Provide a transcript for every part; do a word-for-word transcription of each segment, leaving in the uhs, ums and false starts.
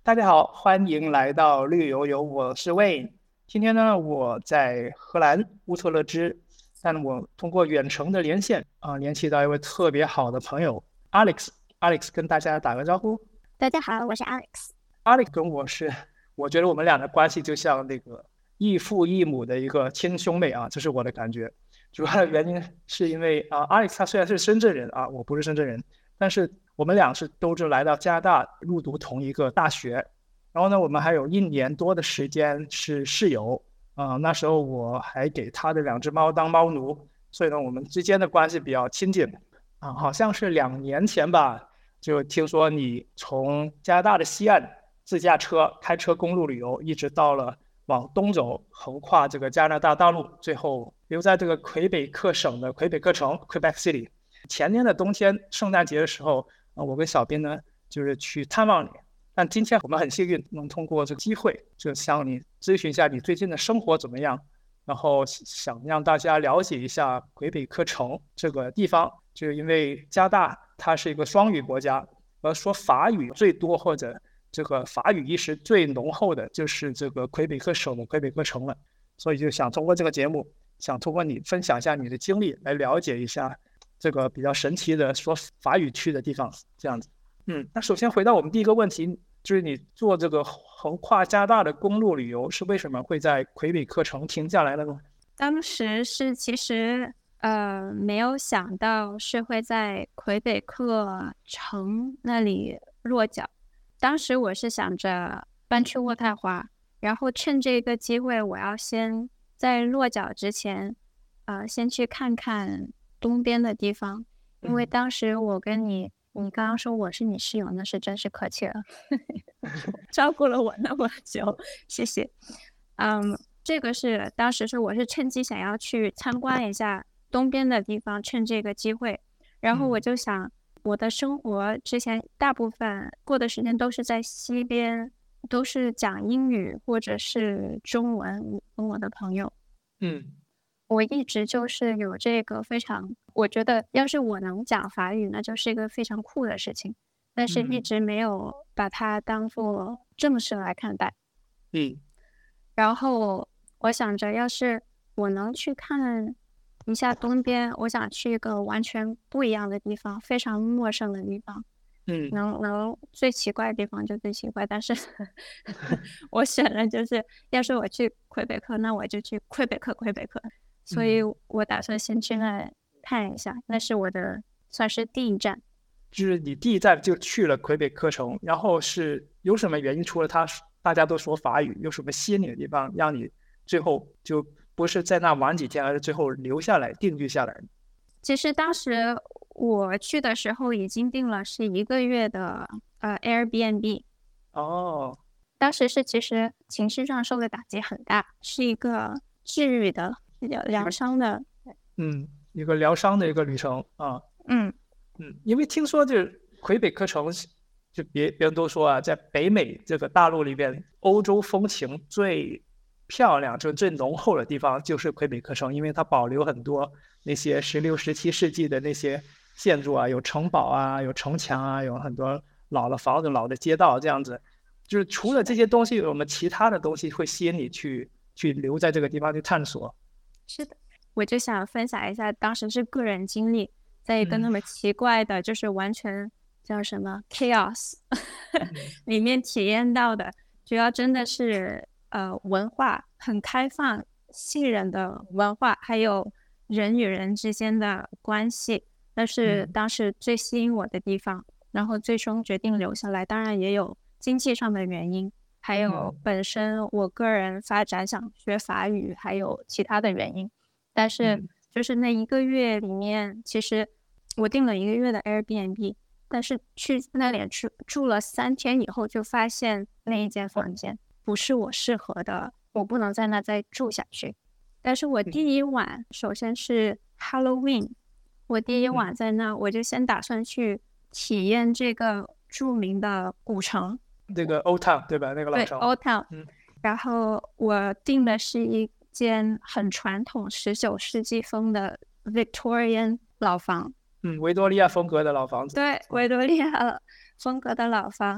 大家好，欢迎来到绿油油，我是 Wayne。今天呢，我在荷兰乌特勒支，但我通过远程的连线啊、联系到一位特别好的朋友 Alex。Alex 跟大家打个招呼。 大家好，我是 Alex。 Alex 跟我是，我觉得我们俩的关系就像那个异父异母的一个亲兄妹啊，这是我的感觉。主要的原因是因为啊，Alex 他虽然是深圳人啊，我不是深圳人，但是我们俩是都是来到加拿大入读同一个大学。然后呢，我们还有一年多的时间是室友啊、那时候我还给他的两只猫当猫奴，所以呢，我们之间的关系比较亲近啊。好像是两年前吧，就听说你从加拿大的西岸自驾车开车公路旅游，一直到了往东走，横跨这个加拿大大陆，最后留在这个魁北克省的魁北克城 （Quebec City）。前年的冬天，圣诞节的时候，啊，我跟小斌呢就是去探望你。但今天我们很幸运能通过这个机会，就向你咨询一下你最近的生活怎么样，然后想让大家了解一下魁北克城这个地方，就是因为加拿大它是一个双语国家，而说法语最多或者这个法语意识最浓厚的就是这个魁北克省的魁北克城了，所以就想通过这个节目，想通过你分享一下你的经历，来了解一下这个比较神奇的说法语区的地方，这样子。嗯，那首先回到我们第一个问题，就是你做这个横跨加拿大的公路旅游，是为什么会在魁北克城停下来的呢？ 当时是其实呃没有想到是会在魁北克城那里落脚。当时我是想着搬去渥太华，然后趁这个机会，我要先在落脚之前，呃，先去看看东边的地方，因为嗯当时我跟你，你刚刚说我是你室友，那是真是客气了，照顾了我那么久，谢谢。嗯，这个是当时是我是趁机想要去参观一下东边的地方，趁这个机会，然后我嗯就想，我的生活之前大部分过的时间都是在西边，都是讲英语或者是中文，跟我的朋友。 嗯我一直就是有这个非常，我觉得要是我能讲法语，那就是一个非常酷的事情，但是一嗯直没有把它当做正事来看待。 嗯然后我想着，要是我能去看一下东边，我想去一个完全不一样的地方，非常陌生的地方， 嗯能能最奇怪的地方就最奇怪，但是我选了就是，要是我去魁北克，那我就去魁北克，魁北克。所以嗯， 我打算先去那看一下，那是我的算是第一站。 就是你第一站就去了魁北克城，然后是有什么原因？除了他大家都说法语，有什么吸引你的地方，让你最后就不是在那玩几天，而是最后留下来定居下来？ 其实当时我去的时候已经订了是一个月的呃 Airbnb， 哦， 当时是其实情绪上受的打击很大，是一个治愈的疗疗伤的。 嗯，一个疗伤的一个旅程啊。 嗯， 嗯，因为听说就是魁北克城是，就别别人都说啊，在北美这个大陆里边，欧洲风情最漂亮、就最浓厚的地方就是魁北克城，因为它保留很多那些十六、十七世纪的那些建筑啊，有城堡啊，有城墙啊，有很多老的房子、老的街道这样子。就是除了这些东西，有没有其他的东西会吸引你去去留在这个地方去探索？ 是的，我就想分享一下，当时是个人经历，在一个嗯那么奇怪的，就是完全叫什么 chaos 嗯里面体验到的，主要真的是呃文化很开放、信任的文化，还有人与人之间的关系，那是嗯当时最吸引我的地方。然后最终决定留下来，当然也有经济上的原因，还有嗯本身我个人发展想学法语，还有其他的原因。但是嗯就是那一个月里面，其实我订了一个月的 Airbnb，但是去那里住住了三天以后，就发现那一间房间不是我适合的，我不能在那再住下去。但是我嗯第一晚首先是 Halloween，我第一嗯， 晚在那，我就先打算去体验这个著名的古城， 这个 Old Town 对吧？那个老对城。 ，Old Town。 嗯然后我订的是一间很传统十九世纪风的 Victorian 老房， 嗯，维多利亚风格的老房子。 对，维多利亚风格的老房。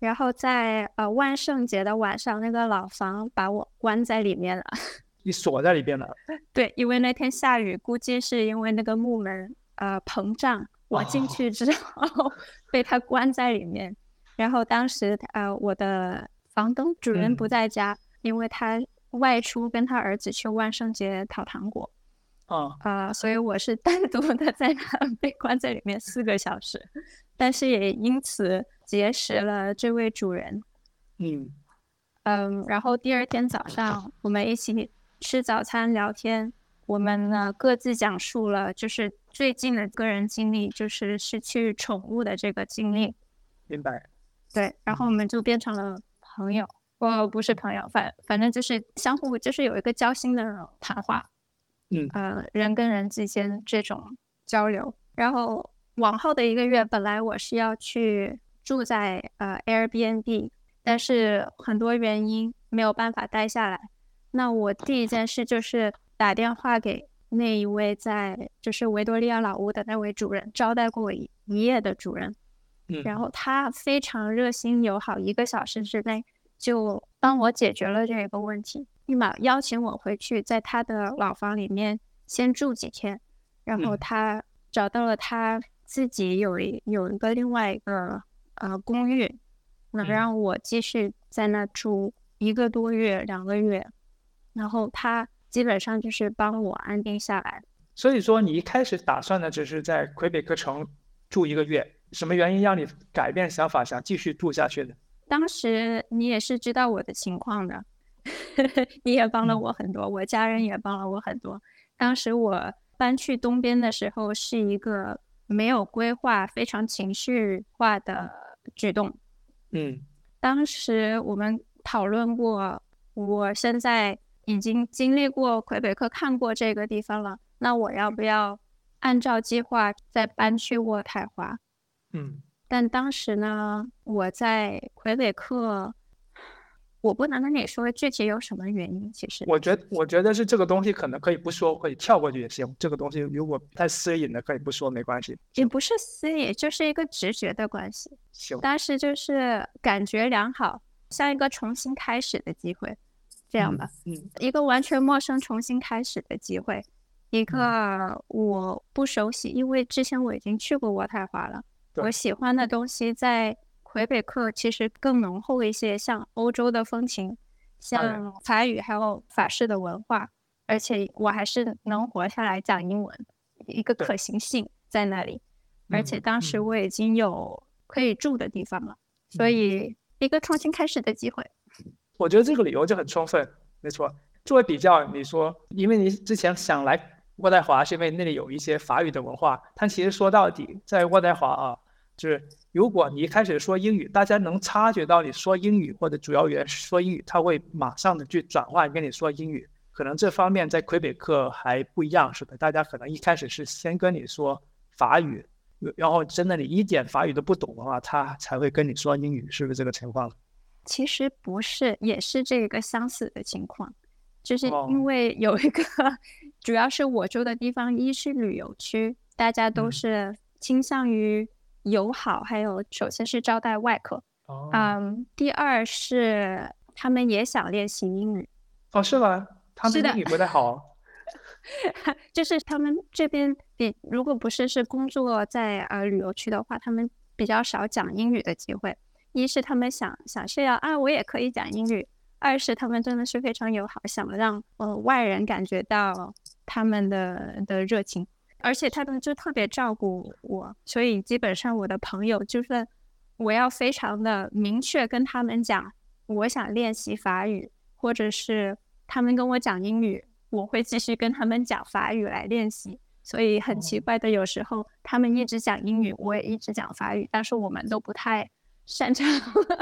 然后在呃万圣节的晚上，那个老房把我关在里面了。 你锁在里边了？ 对，因为那天下雨，估计是因为那个木门呃膨胀，我进去之后被他关在里面。然后当时呃我的房东主人不在家，嗯、因为他外出跟他儿子去万圣节讨糖果。 啊、 呃，所以我是单独的在那被关在里面四个小时，但是也因此结识了这位主人。 嗯嗯，然后第二天早上我们一起吃早餐聊天，我们呢各自讲述了就是最近的个人经历，就是失去宠物的这个经历。 明白。 对，然后我们就变成了朋友，哦，不是朋友，反反正就是相互就是有一个交心的谈话。 嗯呃，人跟人之间这种交流。然后往后的一个月，本来我是要去住在呃 Airbnb， 但是很多原因没有办法待下来。那我第一件事就是打电话给那一位在就是维多利亚老屋的那位主人，招待过我一夜的主人。 嗯， 然后他非常热心友好，一个小时之内就帮我解决了这个问题。立马邀请我回去，在他的老房里面先住几天，然后他找到了他自己有一有一个另外一个呃公寓，能让我继续在那住一个多月、两个月，然后他基本上就是帮我安定下来。 所以说你一开始打算的只是在魁北克城住一个月，什么原因让你改变想法，想继续住下去的？ 当时你也是知道我的情况的。你也帮了我很多，我家人也帮了我很多。当时我搬去东边的时候是一个没有规划、非常情绪化的举动。 嗯， 当时我们讨论过，我现在已经经历过魁北克，看过这个地方了，那我要不要按照计划再搬去渥太华？ 嗯， 但当时呢，我在魁北克。我不能跟你说具体有什么原因，其实我觉得我觉得是这个东西可能可以不说，可以跳过去也行。这个东西如果太私隐的，可以不说，没关系。 也不是私隐，就是一个直觉的关系。 行， 当时就是感觉良好，像一个重新开始的机会，这样吧。 嗯，嗯一个完全陌生重新开始的机会，一个我不熟悉，因为之前我已经去过渥太华了，我喜欢的东西在魁北克其实更浓厚一些，像欧洲的风情，像法语还有法式的文化，而且我还是能活下来讲英文，一个可行性在那里。而且当时我已经有可以住的地方了，嗯、所以一个重新开始的机会。 我觉得这个理由就很充分，没错。作为比较，你说，因为你之前想来渥太华是因为那里有一些法语的文化，但其实说到底，在渥太华啊，就是如果你一开始说英语，大家能察觉到你说英语或者主要语言说英语，他会马上的去转换跟你说英语。可能这方面在魁北克还不一样，是的，大家可能一开始是先跟你说法语，然后真的你一点法语都不懂的话，他才会跟你说英语，是不是这个情况？ 其实不是，也是这个相似的情况，就是因为有一个、哦、主要是我住的地方，一是旅游区，大家都是倾向于友好，还有首先是招待外客， 哦、 嗯，第二是他们也想练习英语。 哦，是吗？他们英语不太好。 就是他们这边比如果不是是工作在呃旅游区的话，他们比较少讲英语的机会。一是他们想想是要啊，我也可以讲英语；二是他们真的是非常友好，想让呃外人感觉到他们的的热情，而且他们就特别照顾我，所以基本上我的朋友就是我要非常的明确跟他们讲，我想练习法语，或者是他们跟我讲英语，我会继续跟他们讲法语来练习。所以很奇怪的，有时候他们一直讲英语，我也一直讲法语，但是我们都不太擅长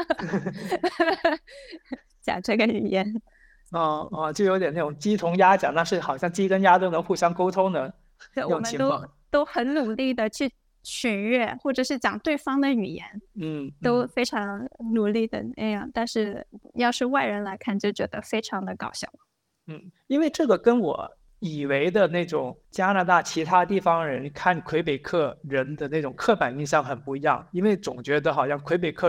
讲这个语言。 哦哦，就有点那种鸡同鸭讲，但是好像鸡跟鸭都能互相沟通的那种情况。我们都都很努力的去取悦或者是讲对方的语言， 嗯， 都非常努力的那样，但是要是外人来看就觉得非常的搞笑。 嗯，因为这个跟我以为的那种加拿大其他地方人看魁北克人的那种刻板印象很不一样，因为总觉得好像魁北克人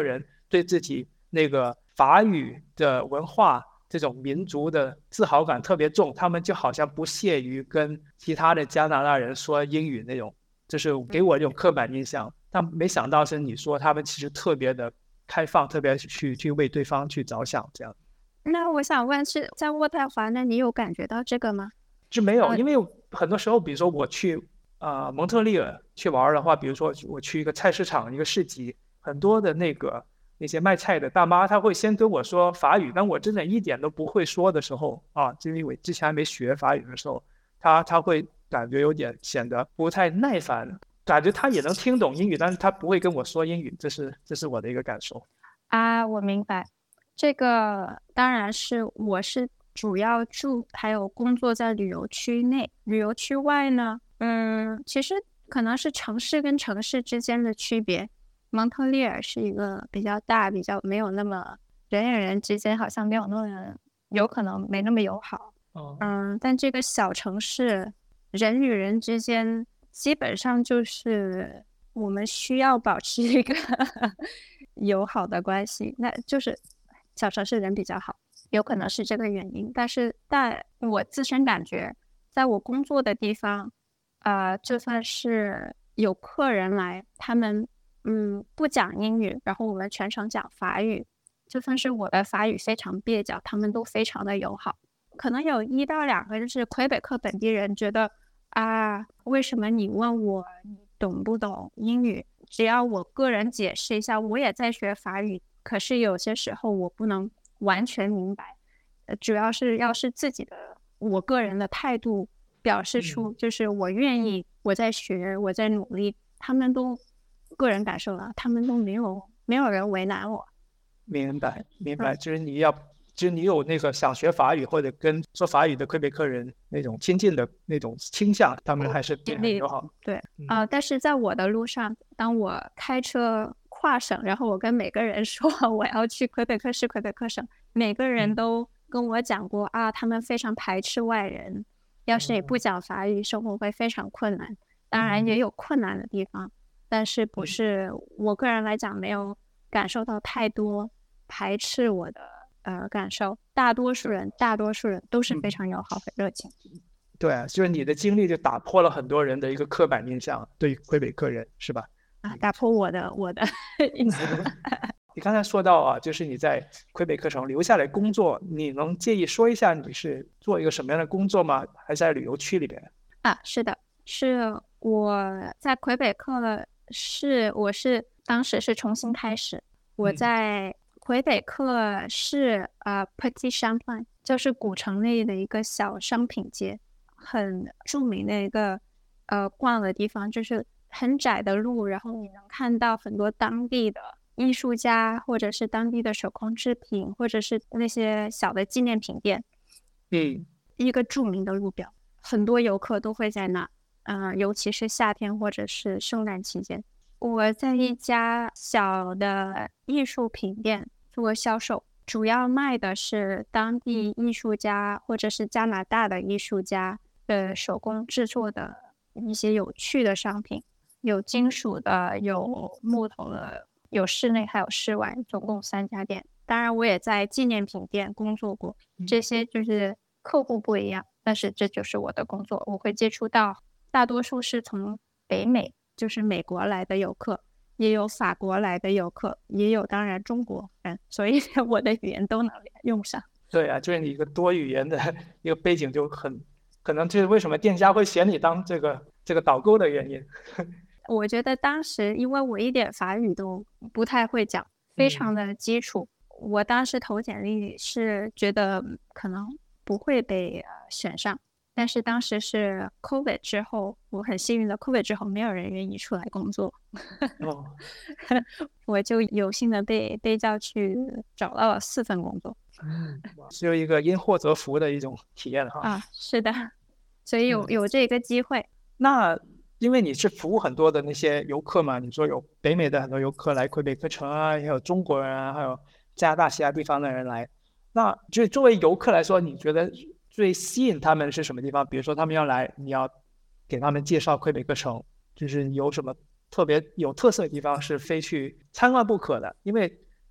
对自己那个法语的文化这种民族的自豪感特别重，他们就好像不屑于跟其他的加拿大人说英语那种，就是给我这种刻板印象。但没想到是你说他们其实特别的开放，特别去去为对方去着想这样。 那我想问，是在渥太华那你有感觉到这个吗？ 是没有， 呃因为很多时候，比如说我去啊、呃蒙特利尔去玩的话，比如说我去一个菜市场、一个市集，很多的那个那些卖菜的大妈，她会先跟我说法语，但我真的一点都不会说的时候啊，就因为之前还没学法语的时候，她她会感觉有点显得不太耐烦，感觉她也能听懂英语，但是她不会跟我说英语，这是这是我的一个感受。 啊，我明白。这个当然是我是主要住还有工作在旅游区内，旅游区外呢，嗯，其实可能是城市跟城市之间的区别。蒙特利尔是一个比较大，比较没有那么人与人之间好像没有那么有可能没那么友好。 哦， 嗯，但这个小城市人与人之间基本上就是我们需要保持一个友好的关系，那就是小城市人比较好，有可能是这个原因。但是但我自身感觉，在我工作的地方，呃，就算是有客人来，他们嗯不讲英语，然后我们全程讲法语，就算是我的法语非常蹩脚，他们都非常的友好。可能有一到两个就是魁北克本地人觉得啊，为什么你问我你懂不懂英语？只要我个人解释一下，我也在学法语，可是有些时候我不能完全明白。呃，主要是要是自己的我个人的态度表示出，就是我愿意，我在学，我在努力，他们都个人感受了，他们都没有没有人为难我。 明白明白，就是你要，就是你有那个想学法语或者跟说法语的魁北克人那种亲近的那种倾向，他们还是对很友好。 对， 嗯呃，但是在我的路上，当我开车跨省，然后我跟每个人说我要去魁北克市、魁北克省，每个人嗯都跟我讲过啊，他们非常排斥外人，要是你不讲法语，生活会非常困难。当然也有困难的地方，但是不是我个人来讲没有感受到太多排斥我的呃感受。大多数人，大多数人都是非常友好、很热情。 对啊，就是你的经历就打破了很多人的一个刻板印象，对于魁北克人是吧？ 啊，打破我的我的印象。 你刚才说到啊，就是你在魁北克城留下来工作，你能介意说一下你是做一个什么样的工作吗？还是在旅游区里边？ 啊，是的，是我在魁北克市，我是当时是重新开始，我嗯在魁北克市呃 Petit Champlain，就是古城内的一个小商品街，很著名的一个呃逛的地方，就是很窄的路，然后你能看到很多当地的艺术家，或者是当地的手工制品，或者是那些小的纪念品店， 嗯一个著名的路标，很多游客都会在那，嗯、呃，尤其是夏天或者是圣诞期间。我在一家小的艺术品店做销售，主要卖的是当地艺术家或者是加拿大的艺术家的手工制作的一些有趣的商品，有金属的，有木头的，有室内还有室外，总共三家店。当然，我也在纪念品店工作过，这些就是客户不一样，但是这就是我的工作。我会接触到大多数是从北美，就是美国来的游客，也有法国来的游客，也有当然中国人，所以我的语言都能用上。 对啊，就是你一个多语言的一个背景就很，可能就是为什么店家会选你当这个这个导购的原因。 我觉得当时因为我一点法语都不太会讲，非常的基础。我当时投简历是觉得可能不会被呃选上，但是当时是 COVID 之后，我很幸运的 COVID 之后没有人愿意出来工作， 哦， 我就有幸的被被叫去找到了四份工作。 嗯，是有一个因祸得福的一种体验哈。 啊，是的，所以有嗯有这个机会。 那因为你是服务很多的那些游客嘛，你说有北美的很多游客来魁北克城啊，也有中国人啊，还有加拿大其他地方的人来。那就作为游客来说，你觉得最吸引他们的是什么地方？比如说他们要来，你要给他们介绍魁北克城，就是有什么特别有特色的地方是非去参观不可的？因为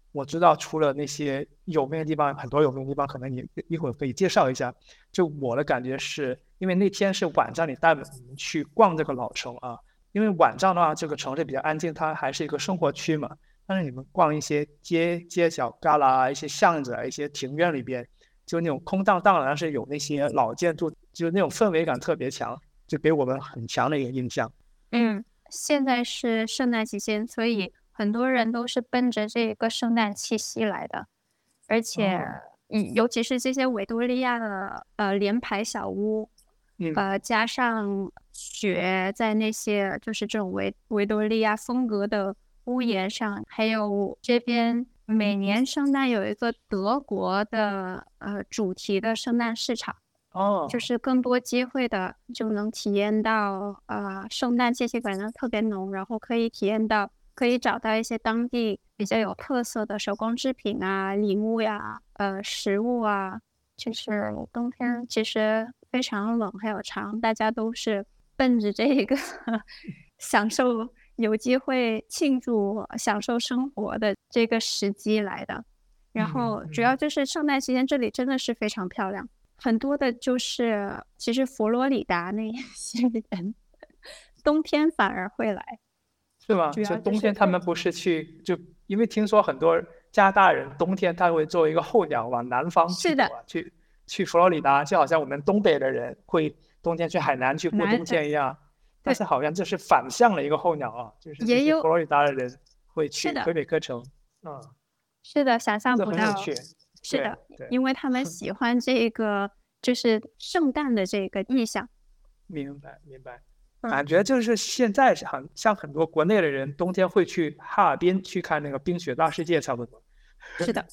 我知道除了那些有名的地方，很多有名的地方，可能你一会儿可以介绍一下。就我的感觉是，因为那天是晚上，你带我们去逛这个老城啊，因为晚上的话，这个城市比较安静，它还是一个生活区嘛。但是你们逛一些街街角旮旯啊，一些巷子啊，一些庭院里边，就那种空荡荡的，但是有那些老建筑，就那种氛围感特别强，就给我们很强的一个印象。 嗯，现在是圣诞期间，所以很多人都是奔着这个圣诞气息来的，而且， 哦嗯，尤其是这些维多利亚的呃联排小屋， 嗯呃，加上雪在那些就是这种维维多利亚风格的屋檐上，还有这边每年圣诞有一个德国的呃主题的圣诞市场。就哦是更多机会的就能体验到呃圣诞气息感觉特别浓，然后可以体验到可以找到一些当地比较有特色的手工制品啊、礼物呀、呃食物啊。就是冬天其实非常冷还有长，大家都是奔着这个享受有机会庆祝享受生活的这个时机来的。然嗯后主要嗯就是圣诞期间这里真的是非常漂亮。很多的就是其实佛罗里达那些人冬天反而会来， 是吗？ 主要就就冬是对， 天他们不是去，就因为听说很多加拿大人冬天他会作为一个候鸟往南方去是的， 走啊，去去佛罗里达，就好像我们东北的人会冬天去海南去过冬男的天一样。但对， 是好像这是反向的一个候鸟啊，就是这也有些佛罗里达的人会是的， 去魁北克城，嗯， 是的，想象这不到， 很有趣。对是的， 对， 因为他们喜欢这个就是圣诞的这个意象， 明白明白。 嗯， 感觉就是现在像像很多国内的人冬天会去哈尔滨去看那个冰雪大世界，差不多。 是的，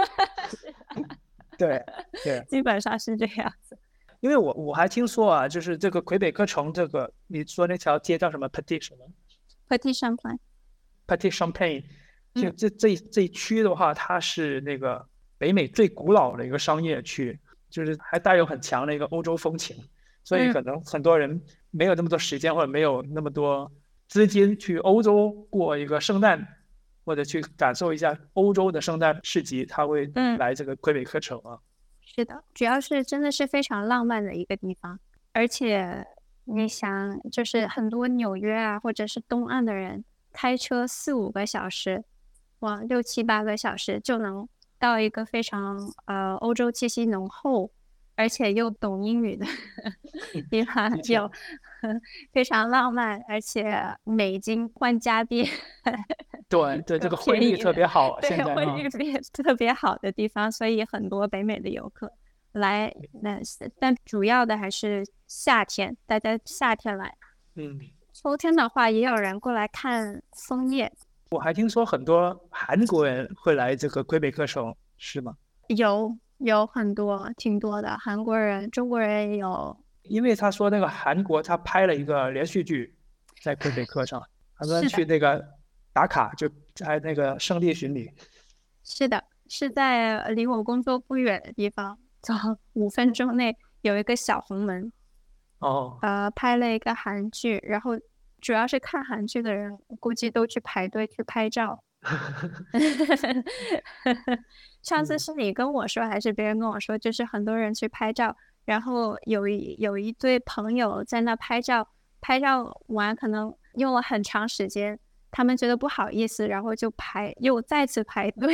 对对。 基本上是这样子。 因为我我还听说啊，就是这个魁北克城，这个你说那条街叫什么 Petit 什么 Petit Champlain， Petit Champagne，就嗯这这这一区的话，它是那个北美最古老的一个商业区，就是还带有很强的一个欧洲风情，所以嗯。 可能很多人没有那么多时间或者没有那么多资金去欧洲过一个圣诞，或者去感受一下欧洲的圣诞市集，他会嗯， 来这个魁北克城啊。 是的，主要是真的是非常浪漫的一个地方，而且你想，就是很多纽约啊，或者是东岸的人开车四五个小时，哇，六七八个小时就能到一个非常呃欧洲气息浓厚，而且又懂英语的地方， 的确， 有非常浪漫，而且美金换加币对对，这更个汇率便宜的。 特别好， 对， 现在啊。 汇率也特别好的地方，所以很多北美的游客来，那但主要的还是夏天，大家夏天来。 嗯， 秋天的话，也有人过来看枫叶， 我还听说很多韩国人会来这个魁北克城，是吗？ 有有很多，挺多的，韩国人、中国人也有。 因为他说那个韩国他拍了一个连续剧在魁北克上，他们是的， 去那个打卡，就在那个圣地巡礼。 是的，是在离我工作不远的地方，走五分钟内有一个小红门， 哦， 呃，拍了一个韩剧，然后主要是看韩剧的人，估计都去排队去拍照。上次嗯是你跟我说，还是别人跟我说，就是很多人去拍照，然后有一有一对朋友在那拍照，拍照完可能用了很长时间，他们觉得不好意思，然后就排又再次排队，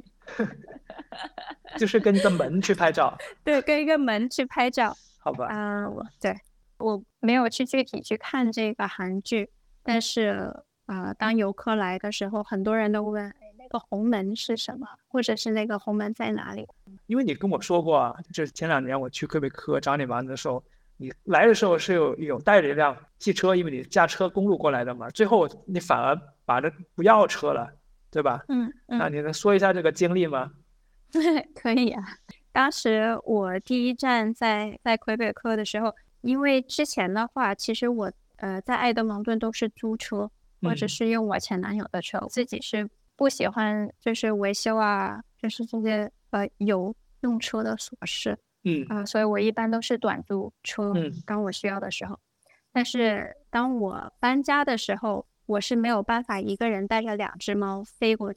就是跟一个门去拍照， 对，跟一个门去拍照。 好吧？ 啊、我对我没有去具体去看这个韩剧，但是呃，当游客来的时候，很多人都问，哎，那个红门是什么，或者是那个红门在哪里？ 因为你跟我说过啊，就是前两年我去魁北克找你玩的时候，你来的时候是有有带着一辆汽车，因为你驾车公路过来的嘛，最后你反而把这不要车了，对吧？ 嗯嗯， 那你能说一下这个经历吗？ 可以啊。当时我第一站在在魁北克的时候，因为之前的话，其实我呃在埃德蒙顿都是租车，或者嗯是用我前男友的车，我自己是不喜欢就是维修啊，就是这些呃有用车的琐事嗯啊、所以我一般都是短租车， 嗯当我需要的时候。但是当我搬家的时候，我是没有办法一个人带着两只猫飞过去，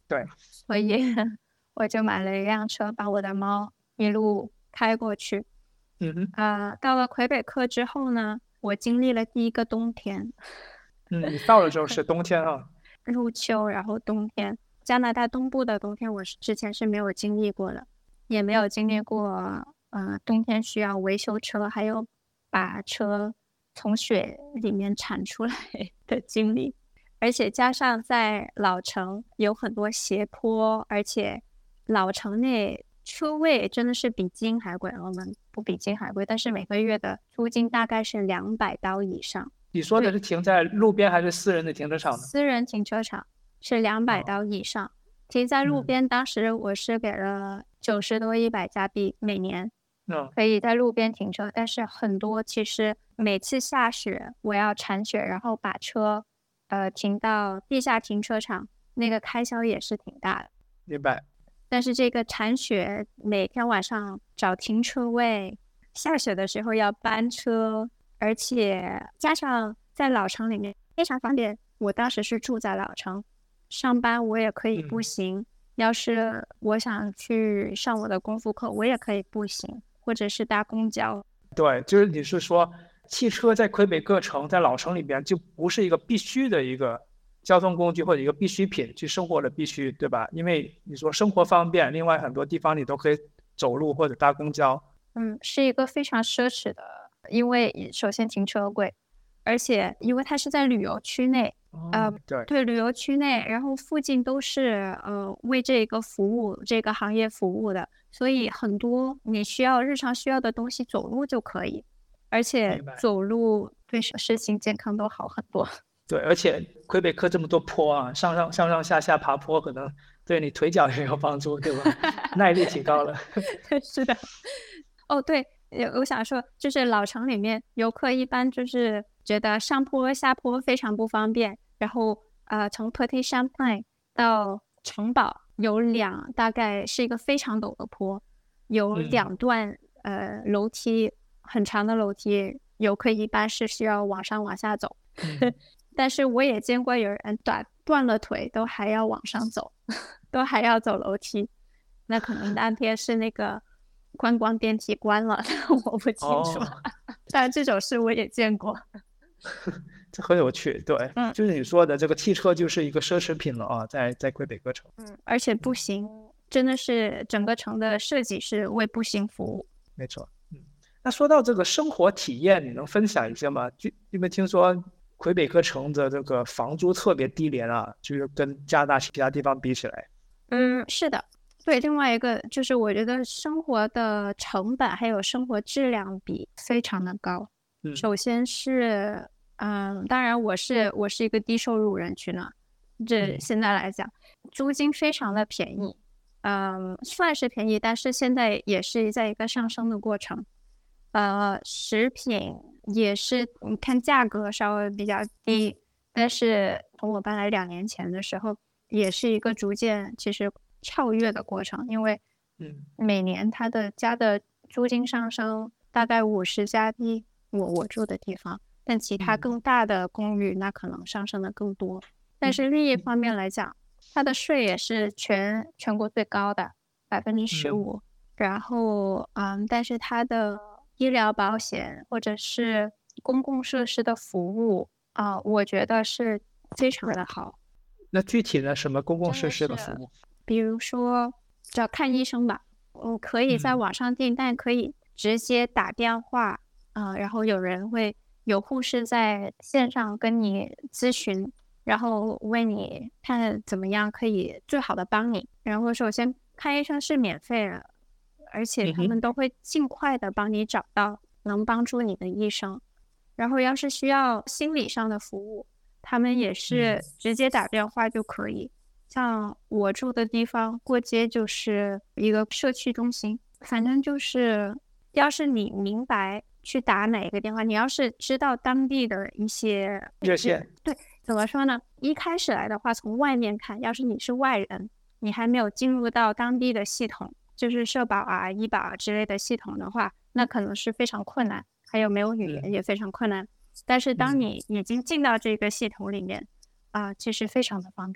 对， 所以我就买了一辆车，把我的猫一路开过去。 嗯哼， 啊、到了魁北克之后呢，我经历了第一个冬天， 嗯，你到的时候是冬天啊， 入秋，然后冬天。加拿大东部的冬天，我是之前是没有经历过的，也没有经历过，呃，冬天需要维修车，还有把车从雪里面铲出来的经历。而且加上在老城有很多斜坡，而且老城内车位真的是比京还贵，我们不比京还贵，但是每个月的租金大概是两百刀以上。 你说的是停在路边还是私人的停车场呢？ 私人停车场是两百哦， 刀以上，停在路嗯边，当时我是给了九十多一百加币每年， 嗯可以在路边停车。但是很多其实每次下雪，我要铲雪，然后把车呃停到地下停车场，那个开销也是挺大的。 明白。 但是这个铲雪，每天晚上找停车位，下雪的时候要搬车，而且加上在老城里面非常方便。我当时是住在老城，上班我也可以步嗯， 行，要是我想去上我的功夫课，我也可以步行，或者是搭公交。 对，就是你是说汽车在魁北克城，在老城里边就不是一个必须的一个交通工具或者一个必需品，去生活的必须，对吧？因为你说生活方便，另外很多地方你都可以走路或者搭公交。 嗯，是一个非常奢侈的，因为首先停车贵，而且因为它是在旅游区内，呃， 哦，对， 对，旅游区内，然后附近都是呃为这个服务这个行业服务的，所以很多你需要日常需要的东西走路就可以，而且明白。 走路对身心健康都好很多。 对，而且魁北克这么多坡啊，上上上上下下爬坡，可能对你腿脚也有帮助，对吧？耐力提高了。 是的。哦，对，呃我想说，就是老城里面游客一般就是觉得上坡下坡非常不方便，然后呃，从 Petit Champlain 到城堡有两，大概是一个非常陡的坡，有嗯两段呃楼梯，很长的楼梯，游客一般是需要往上往下走。 嗯， 但是我也见过有人断断了腿都还要往上走，都还要走楼梯。那可能那天是那个观光电梯关了，我不清楚。 哦， 但这种事我也见过。 这很有趣。对， 嗯就是你说的这个汽车就是一个奢侈品了啊，在在魁北克城。 嗯，而且步行真的是整个城的设计是为步行服务。 没错。嗯，那说到这个生活体验，你能分享一下吗？就因为听说魁北克城的这个房租特别低廉啊，就是跟加拿大其他地方比起来。 嗯，是的。对，另外一个就是我觉得生活的成本还有生活质量比非常的高。 嗯首先是，嗯，当然我是我是一个低收入人群呢，这嗯现在来讲，租金非常的便宜，嗯，算是便宜，但是现在也是在一个上升的过程。呃，食品也是，你看价格稍微比较低，但是从我搬来两年前的时候，也是一个逐渐其实超越的过程，因为嗯每年它的家的租金上升大概五十加币，我我住的地方，但其他嗯更大的公寓那可能上升的更多。但是另一方面来讲，它的税也是全全国最高的百分之十嗯五，然后嗯，但是它的医疗保险或者是公共设施的服务啊、我觉得是非常的好。 那具体的什么公共设真的是， 施的服务？ 比如说只要看医生吧，嗯，可以在嗯网上订，但可以直接打电话，啊、然后有人会有护士在线上跟你咨询，然后为你看怎么样可以最好的帮你。然后首先看医生是免费的，而且嗯哼他们都会尽快的帮你找到能帮助你的医生。然后要是需要心理上的服务，他们也是嗯直接打电话就可以。像我住的地方，过街就是一个社区中心，反正就是要是你明白去打哪一个电话，你要是知道当地的一些热线。 对，怎么说呢？一开始来的话，从外面看，要是你是外人，你还没有进入到当地的系统，就是社保啊、医保啊之类的系统的话，那可能是非常困难，还有没有语言嗯也非常困难。但是当嗯你已经进到这个系统里面，啊、其实非常的方便，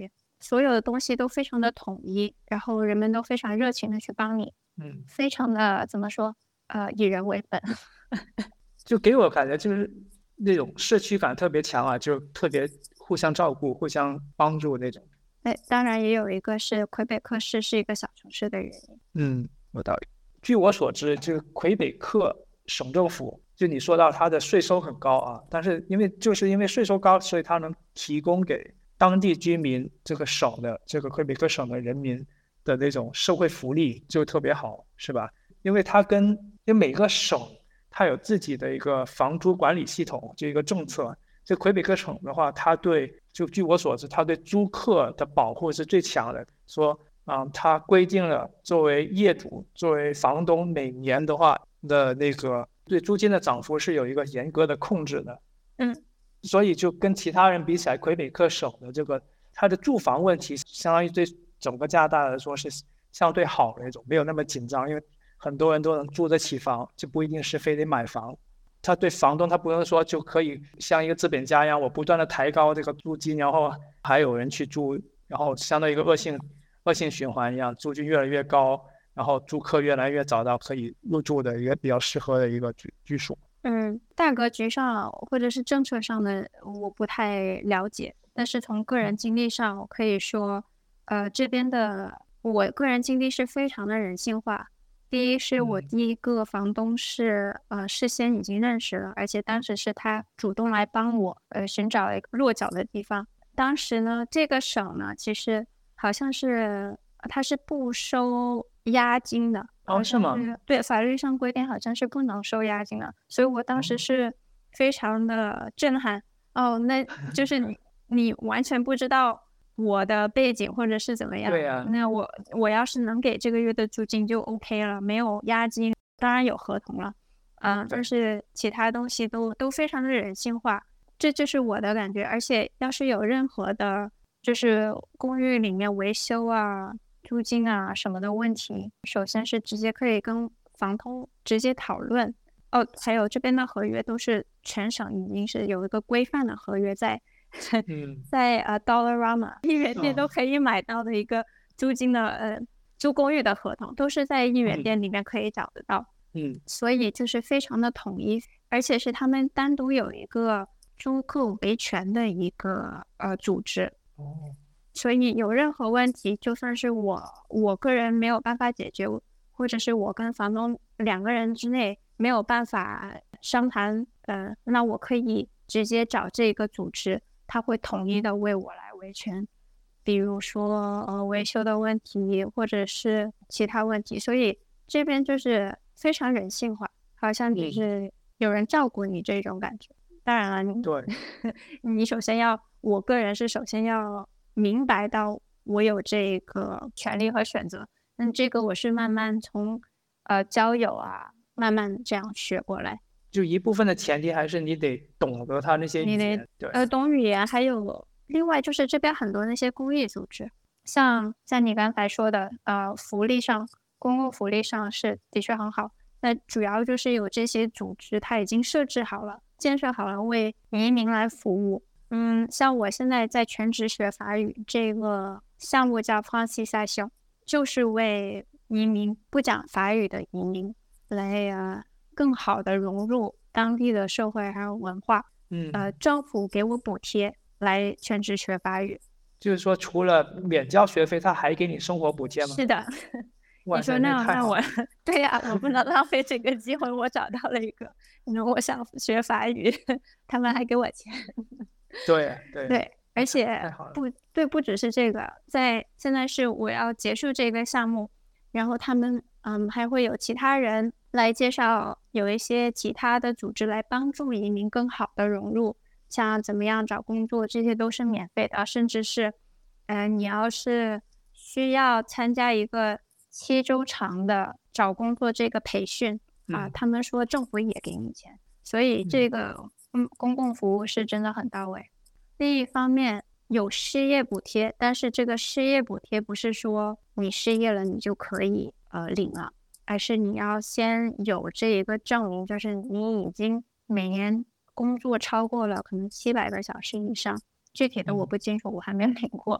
所有的东西都非常的统一，然后人们都非常热情的去帮你， 嗯， 非常的怎么说，呃，以人为本。 就给我感觉就是那种社区感特别强啊，就特别互相照顾、互相帮助那种。 哎，当然也有一个是魁北克市是一个小城市的原因。 嗯，有道理。据我所知，这个魁北克省政府，就你说到它的税收很高啊，但是因为就是因为税收高，所以它能提供给当地居民这个省的这个魁北克省的人民的那种社会福利就特别好，是吧？因为它跟因为每个省它有自己的一个房租管理系统，就一个政策。这魁北克省的话，它对就据我所知，它对租客的保护是最强的。说啊，它规定了作为业主、作为房东，每年的话的那个对租金的涨幅是有一个严格的控制的。 嗯， 所以就跟其他人比起来，魁北克省的这个它的住房问题，相当于对整个加拿大来说是相对好的那种，没有那么紧张，因为很多人都能住得起房，就不一定是非得买房。他对房东，他不能说就可以像一个资本家一样，我不断的抬高这个租金，然后还有人去租，然后相当于一个恶性恶性循环一样，租金越来越高，然后租客越来越找到可以入住的一个比较适合的一个居居所。 嗯，大格局上或者是政策上的我不太了解，但是从个人经历上，我可以说，呃，这边的我个人经历是非常的人性化。第一是我第一个房东是呃事先已经认识了，而且当时是他主动来帮我呃寻找一个落脚的地方。当时呢，这个省呢其实好像是它是不收押金的。 哦，是吗？ 对，法律上规定好像是不能收押金的，所以我当时是非常的震撼。哦，那就是你你完全不知道我的背景或者是怎么样。 对呀， 那我我要是能给这个月的租金就 OK 了，没有押金，当然有合同了，嗯，但是其他东西都都非常的人性化，这就是我的感觉。而且要是有任何的，就是公寓里面维修啊、租金啊什么的问题，首先是直接可以跟房东直接讨论。哦，还有这边的合约都是全省已经是有一个规范的合约在。 嗯， 在呃 Dollarama 一元店都可以买到的一个租金的呃租公寓的合同，都是在一元店里面可以找得到。 嗯， 所以就是非常的统一，而且是他们单独有一个租客维权的一个呃组织。 哦， 所以有任何问题，就算是我我个人没有办法解决，或者是我跟房东两个人之内没有办法商谈，呃，那我可以直接找这个组织。他会统一的为我来维权，比如说呃维修的问题或者是其他问题，所以这边就是非常人性化，好像你是有人照顾你这种感觉。当然了，你对， 你首先要，我个人是首先要明白到我有这个权利和选择，那这个我是慢慢从呃交友啊慢慢这样学过来。 就一部分的前提还是你得懂得他那些语你言， 得对， 呃懂语言，还有另外就是这边很多那些公益组织，像像你刚才说的，呃，福利上，公共福利上是的确很好。那主要就是有这些组织，它已经设置好了、建设好了为移民来服务。嗯，像我现在在全职学法语，这个项目叫 Francisation， 就是为移民不讲法语的移民来呃更好的融入当地的社会还有文化。 嗯， 呃，政府给我补贴来全职学法语。 就是说除了免交学费，他还给你生活补贴吗？ 是的。 哇塞， 你说那样， 太好了。 那我对呀、我不能浪费这个机会。我找到了一个，你说我想学法语，他们还给我钱。 对对对，而且太好了。 不对，不只是这个，在现在是我要结束这个项目，然后他们嗯还会有其他人来介绍，有一些其他的组织来帮助移民更好的融入，像怎么样找工作，这些都是免费的，甚至是，呃，你要是需要参加一个七周长的找工作这个培训啊、 嗯他们说政府也给你钱，所以这个嗯公共服务是真的很到位。另一方面有失业补贴，但是这个失业补贴不是说你失业了你就可以呃领了，而是你要先有这一个证明，就是你已经每年工作超过了可能七百个小时以上，具体的我不清楚，我还没有领过。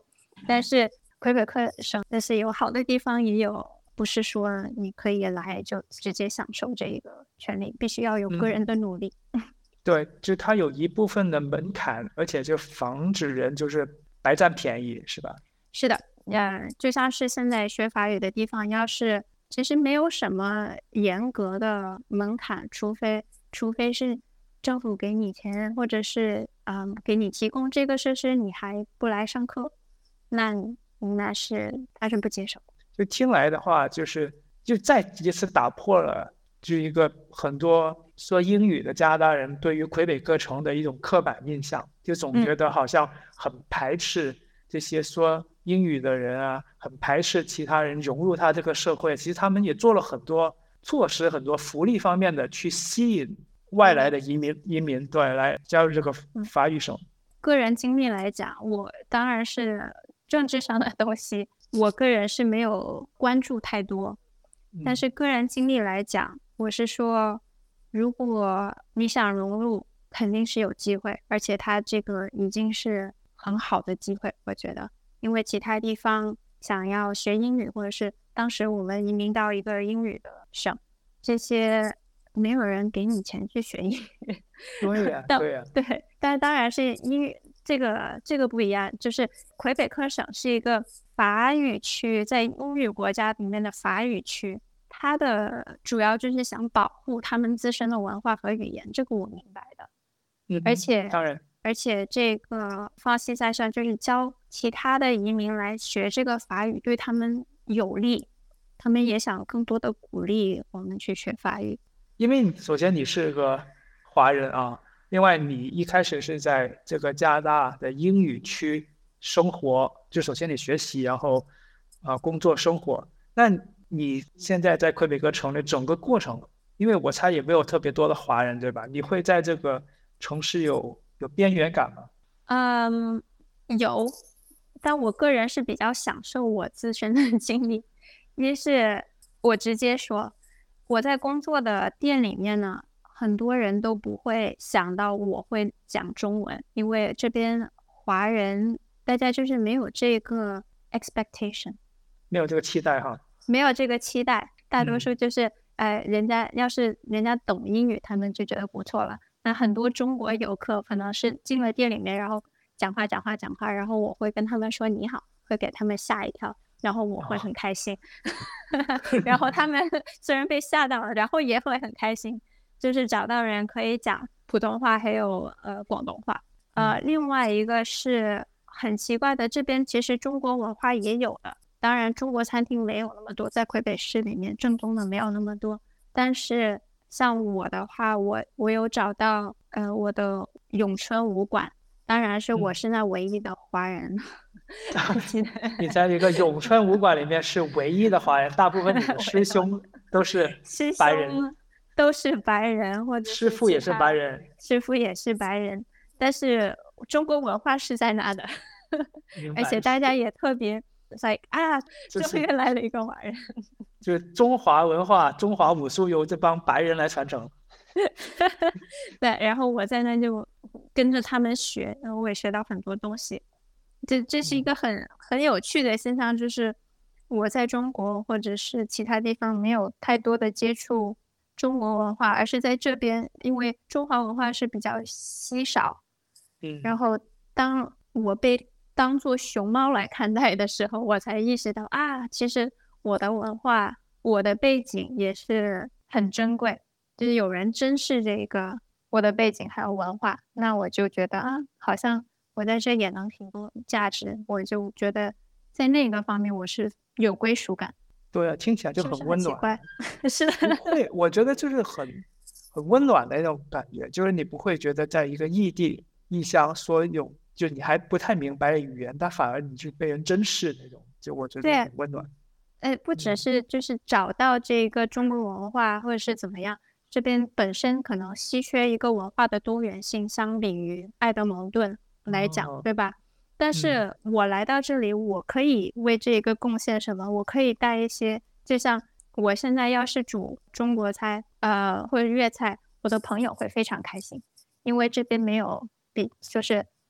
但是魁北克省但是有好的地方，也有不是说你可以来就直接享受这个权利，必须要有个人的努力。 嗯、对，就它有一部分的门槛，而且就防止人就是白占便宜，是吧？ 是的，呃，就像是现在学法语的地方，要是其实没有什么严格的门槛，除非除非是政府给你钱，或者是嗯给你提供这个设施，你还不来上课，那那是他是不接受。 就听来的话，就是就再一次打破了就一个很多说英语的加拿大人对于魁北克城的一种刻板印象，就总觉得好像很排斥这些说英语的人啊，很排斥其他人融入他这个社会。其实他们也做了很多措施，很多福利方面的去吸引外来的移民移民对来加入这个法语省。 个人经历来讲，我当然是政治上的东西，我个人是没有关注太多。但是个人经历来讲，我是说，如果你想融入，肯定是有机会，而且它这个已经是很好的机会，我觉得。因为其他地方想要学英语，或者是当时我们移民到一个英语的省，这些没有人给你钱去学英语。 对呀、 啊， 对呀、 啊，对，但当然是英语这个这个不一样，就是魁北克省是一个法语区，在英语国家里面的法语区，它的主要就是想保护他们自身的文化和语言，这个我明白的。 嗯， 而且当然， 而且这个放弃在上，就是教其他的移民来学这个法语，对他们有利，他们也想更多的鼓励我们去学法语。 因为首先你是个华人啊，另外你一开始是在这个加拿大的英语区生活，就首先你学习，然后啊、呃、工作生活。那你现在在魁北克城的整个过程，因为我猜也没有特别多的华人，对吧？你会在这个城市有有边缘感吗？ 嗯，有，但我个人是比较享受我自身的经历。一是我直接说，我在工作的店里面呢，很多人都不会想到我会讲中文，因为这边华人大家就是没有这个 expectation， 没有这个期待哈， 没有这个期待，大多嗯数就是，呃，人家要是人家懂英语，他们就觉得不错了。那很多中国游客可能是进了店里面，然后讲话讲话讲话，然后我会跟他们说你好，会给他们吓一跳，然后我会很开心。然后他们虽然被吓到了，然后也会很开心，就是找到人可以讲普通话还有呃广东话。呃，另外一个是很奇怪的，这边其实中国文化也有的，当然中国餐厅没有那么多，在魁北市里面正宗的没有那么多，但是像我的话，我我有找到呃我的咏春武馆，当然是我是那唯一的华人。 你在这个咏春武馆里面是唯一的华人，大部分你的师兄都是白人， 都是白人，或者师傅也是白人， 师傅也是白人，但是中国文化是在那的，而且大家也特别 like 啊，终于来了一个华人， 就是中华文化、中华武术由这帮白人来传承。 对，然后我在那就跟着他们学，然后我也学到很多东西。这这是一个很很有趣的现象，就是我在中国或者是其他地方没有太多的接触中国文化，而是在这边，因为中华文化是比较稀少， 嗯， 然后当我被当作熊猫来看待的时候，我才意识到啊，其实我的文化、我的背景也是很珍贵，就是有人珍视这个我的背景还有文化，那我就觉得啊，好像我在这也能提供价值，我就觉得在那个方面我是有归属感。 对啊，听起来就很温暖。 是的， 不会，我觉得就是很很温暖的那种感觉，就是你不会觉得在一个异地异乡说有，就你还不太明白语言，但反而你就被人珍视那种，就我觉得很温暖。 呃，不只是就是找到这个中国文化或者是怎么样，这边本身可能稀缺一个文化的多元性，相比于埃德蒙顿来讲， 哦、 对吧？但是我来到这里，我可以为这个贡献什么？我可以带一些，就像我现在要是煮中国菜，呃，或者粤菜，我的朋友会非常开心，因为这边没有比就是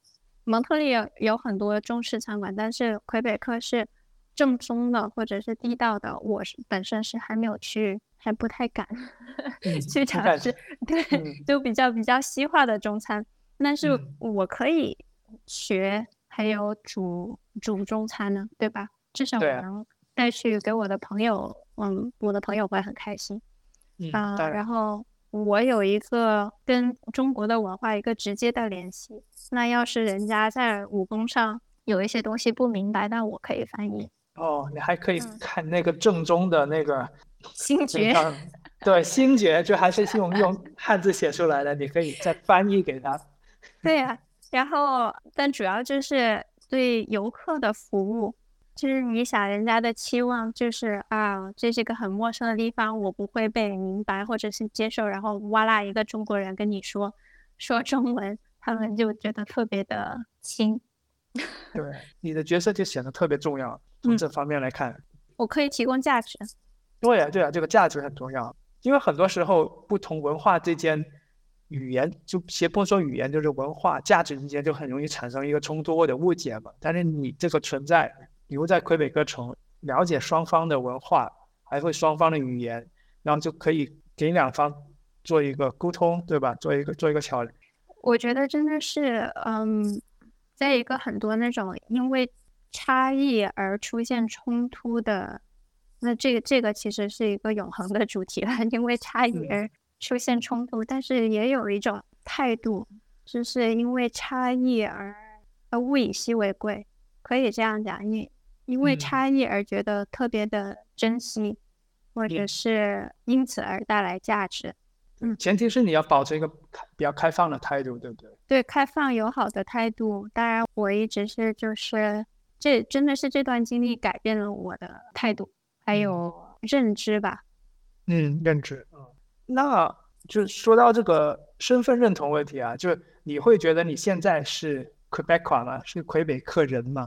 蒙特利尔有很多中式餐馆，但是魁北克是正宗的或者是地道的，我是本身是还没有去，还不太敢嗯， 去不敢尝试，对， 嗯就比较比较西化的中餐，但是嗯， 我可以学，还有煮煮中餐呢，对吧？至少对啊， 我能带去给我的朋友，嗯，我的朋友会很开心。 嗯， 啊、 当然， 然后我有一个跟中国的文化一个直接的联系。那要是人家在武功上有一些东西不明白，那我可以翻译。 哦，你还可以嗯， 看那个正宗的那个， 星爵， 就像对星爵，就还是用用汉字写出来的，你可以再翻译给他。 对呀、然后但主要就是对游客的服务，就是你想人家的期望就是啊，这是个很陌生的地方，我不会被明白或者是接受，然后哇啦一个中国人跟你说说中文，他们就觉得特别的亲。 对，你的角色就显得特别重要，从嗯， 这方面来看。 我可以提供价值。 对呀，对呀，这个价值很重要，因为很多时候不同文化之间，语言就先不说语言，就是文化价值之间就很容易产生一个冲突或者误解嘛。但是你这个存在留在魁北克城，了解双方的文化，还会双方的语言，然后就可以给两方做一个沟通，对吧？做一个做一个桥梁。 我觉得真的是，嗯，在一个很多那种因为差异而出现冲突的，那这个这个其实是一个永恒的主题了，因为差异嗯而出现冲突，但是也有一种态度，就是因为差异而而物以稀为贵，可以这样讲，因因为嗯差异而觉得特别的珍惜，或者嗯， 是因此而带来价值。嗯。 前提是你要保持一个开比较开放的态度，对不对？ 对开放友好的态度，当然我一直是就是这真的是这段经历改变了我的态度，还嗯有认知吧。 嗯，认知。嗯，那就说到这个身份认同问题啊，就是你会觉得你现在是 Quebecer 吗？是魁北克人吗？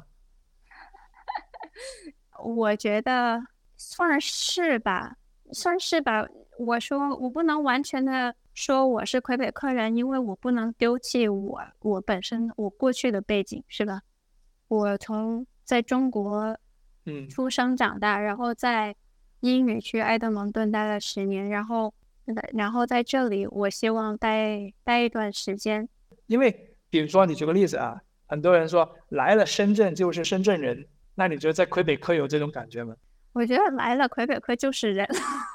我觉得算是吧，算是吧。我说我不能完全的说我是魁北克人，因为我不能丢弃我我本身我过去的背景，是吧？我从在中国嗯出生长大，然后在英语区埃德蒙顿待了十年，然后然后在这里，我希望待待一段时间。 因为比如说你举个例子啊，很多人说来了深圳就是深圳人，那你觉得在魁北克有这种感觉吗？ 我觉得来了魁北克就是人，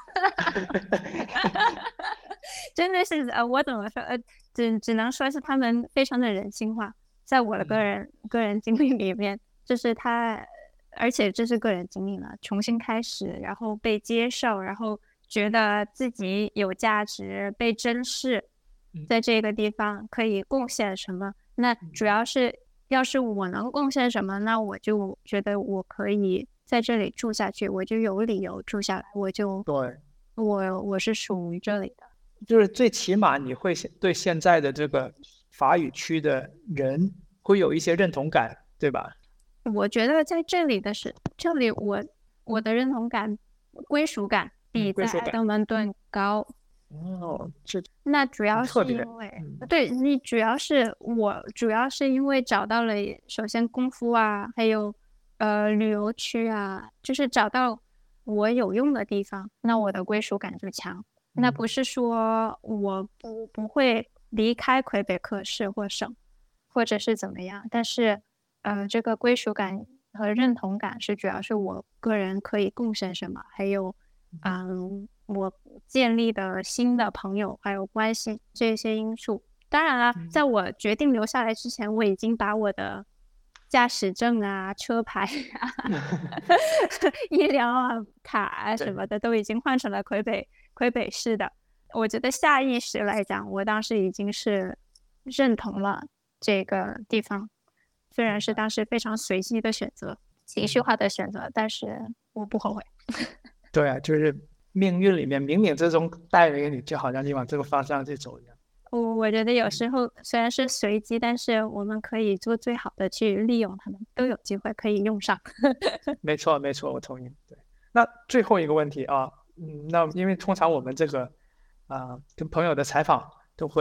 真的是呃，我怎么说呃，只只能说是他们非常的人性化，在我的个嗯人个人经历里面，就是他，而且这是个人经历了，重新开始，然后被接受，然后觉得自己有价值，被珍视， 嗯在这个地方可以贡献什么？那主要是，要是我能贡献什么，那我就觉得我可以在这里住下去，我就有理由住下来，我就对， 我我是属于这里的。 就是最起码你会现对现在的这个法语区的人会有一些认同感，对吧？ 我觉得在这里的是，这里我我的认同感、归属感嗯， 比归属感。 在埃德蒙顿高。 哦，这那主要是很特别。 因为， 嗯对你主要是我主要是因为找到了，首先功夫啊，还有呃旅游区啊，就是找到我有用的地方，那我的归属感就强。那嗯不是说我不不会离开魁北克市或省，或者是怎么样，但是呃，这个归属感和认同感是主要是我个人可以贡献什么，还有嗯，我建立的新的朋友还有关系这些因素。当然了，在嗯我决定留下来之前，我已经把我的驾驶证啊、车牌啊、医疗啊、卡啊什对， 么的都已经换成了魁北魁北市的。我觉得下意识来讲，我当时已经是认同了这个地方，虽然是当时非常随机的选择、情绪化的选择，但是我不后悔。 对啊，就是命运里面冥冥之中带领你，就好像你往这个方向去走一样。 我我觉得有时候虽然是随机，但是我们可以做最好的去利用它们，都有机会可以用上。 没错，没错，我同意。对，那最后一个问题啊，嗯，那因为通常我们这个啊、跟朋友的采访都会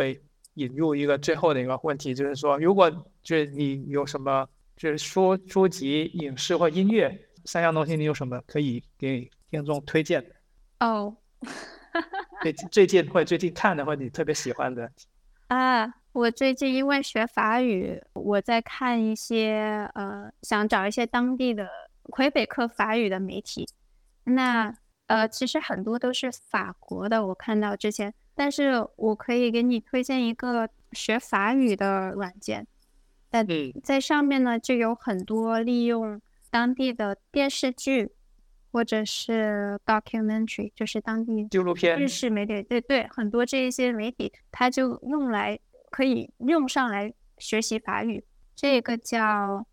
引入一个最后的一个问题，就是说，如果就是你有什么就是书书籍、影视或音乐三样东西，你有什么可以给听众推荐的？ 哦， 最最近或者最近看的，或者你特别喜欢的？ 啊，我最近因为学法语，我在看一些呃，想找一些当地的魁北克法语的媒体。那呃，其实很多都是法国的，我看到之前，但是我可以给你推荐一个学法语的软件。在嗯在上面呢，就有很多利用当地的电视剧或者是 documentary， 就是当地纪录片日式媒体，对对，很多这一些媒体，它就用来可以用上来学习法语。这个叫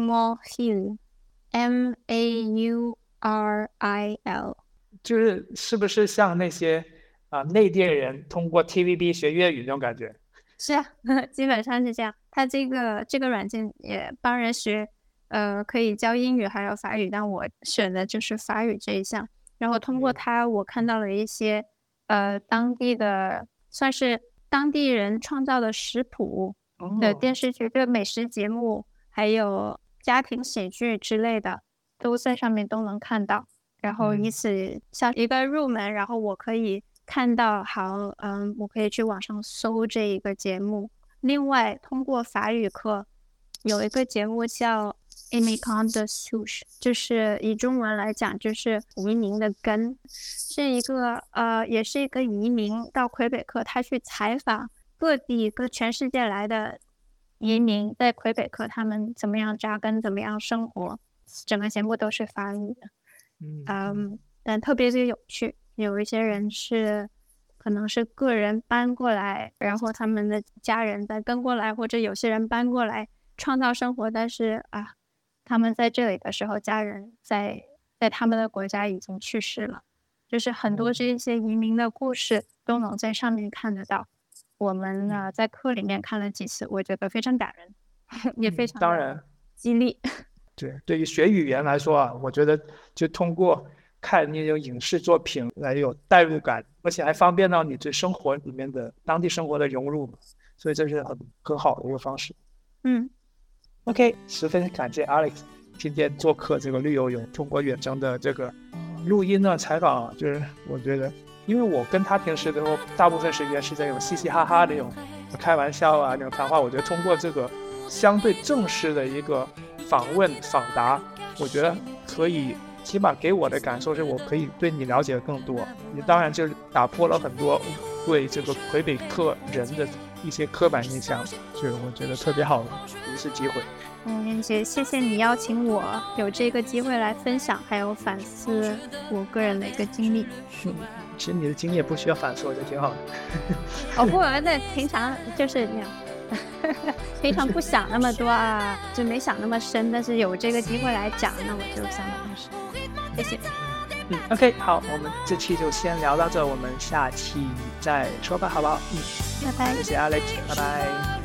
Mouril，M A U R I L。 就是是不是像那些啊、内地人通过 T V B 学粤语那种感觉？ 是啊，基本上是这样。它这个这个软件也帮人学，呃，可以教英语还有法语，但我选的就是法语这一项。然后通过它，我看到了一些呃当地的算是当地人创造的食谱的哦， 电视剧、对美食节目，还有家庭喜剧之类的，都在上面都能看到。然后以嗯此像一个入门，然后我可以看到好，嗯，我可以去网上搜这一个节目。另外，通过法语课有一个节目叫 Immigrant de Souche， 就是以中文来讲就是移民的根，是一个呃，也是一个移民到魁北克，他去采访各地各全世界来的移民在魁北克他们怎么样扎根，怎么样生活，整个节目都是法语的。 嗯嗯，但特别的有趣。有一些人是可能是个人搬过来，然后他们的家人再跟过来，或者有些人搬过来创造生活，但是啊，他们在这里的时候，家人在在他们的国家已经去世了。就是很多这一些移民的故事都能在上面看得到。我们呢在课里面看了几次，我觉得非常感人，也非常当然， 激励。 对，对于学语言来说啊，我觉得就通过看那种影视作品来有代入感，而且还方便到你对生活里面的当地生活的融入，所以这是很很好的一个方式。 嗯 OK，十分感谢 Alex 今天做客这个绿游泳，通过远程的这个录音呢采访啊，就是我觉得，因为我跟他平时的时候大部分时间是在那种嘻嘻哈哈的那种开玩笑啊那种谈话，我觉得通过这个相对正式的一个访问访答，我觉得可以起码给我的感受是我可以对你了解的更多，也当然就是打破了很多对这个魁北克人的一些刻板印象，就是我觉得特别好的一次机会。 嗯，也谢谢你邀请我有这个机会来分享，还有反思我个人的一个经历。 嗯，其实你的经历也不需要反思，我觉得挺好的。 哦，不，那平常就是那样。平常不想那么多啊，就没想那么深，但是有这个机会来讲，那我就想那么深。谢谢。 嗯 ，OK， 好，我们这期就先聊到这，我们下期再说吧，好不好？嗯， 拜拜。 谢谢 Alex， 拜拜。